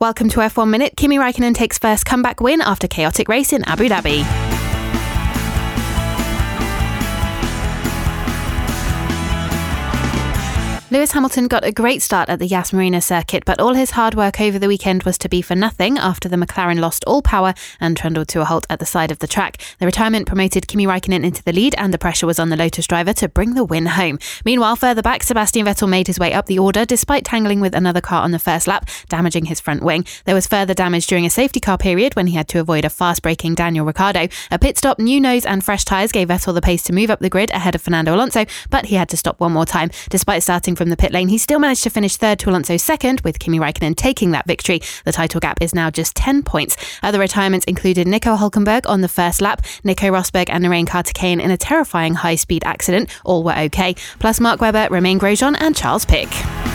Welcome to F1 Minute. Kimi Räikkönen takes first comeback win after chaotic race in Abu Dhabi. Lewis Hamilton got a great start at the Yas Marina circuit, but all his hard work over the weekend was to be for nothing after the McLaren lost all power and trundled to a halt at the side of the track. The retirement promoted Kimi Räikkönen into the lead, and the pressure was on the Lotus driver to bring the win home. Meanwhile, further back, Sebastian Vettel made his way up the order despite tangling with another car on the first lap, damaging his front wing. There was further damage during a safety car period when he had to avoid a fast-braking Daniel Ricciardo. A pit stop, new nose and fresh tyres gave Vettel the pace to move up the grid ahead of Fernando Alonso, but he had to stop one more time. Despite starting from the pit lane, he still managed to finish third to Alonso's second, with Kimi Räikkönen taking that victory. The title gap is now just 10 points. Other retirements included Nico Hülkenberg on the first lap, Nico Rosberg and Narain Karthikeyan in a terrifying high-speed accident. All were okay. Plus Mark Webber, Romain Grosjean and Charles Pic.